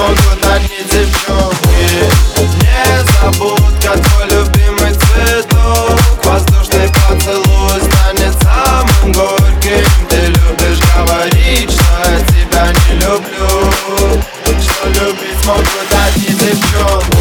могут одни девчонки. Незабудка, твой любимый цветок, воздушный поцелуй станет самым горьким. Ты любишь говорить, что я тебя не люблю, что любить могут одни девчонки.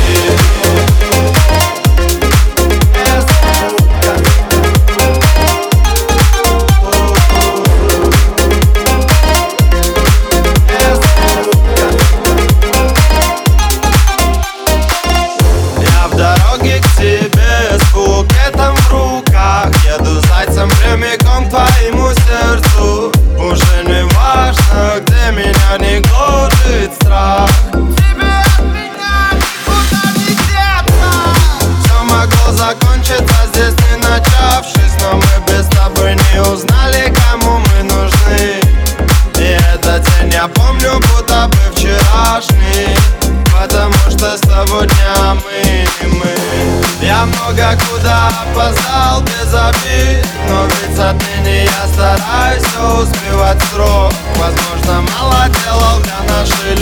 К тебе с букетом в руках, еду зайцем прямиком к твоему сердцу. Уже не важно, где меня не гложет страх. Тебе от меня никуда не деться. Все могло закончиться здесь, не начавшись, но мы без тобой не узнали, кому мы нужны. И этот день я помню, будто бы вчерашний, потому что с того дня мы не мы. Я много куда опоздал без обид, но ведь отныне я стараюсь все успевать в срок. Возможно, мало делал для нашей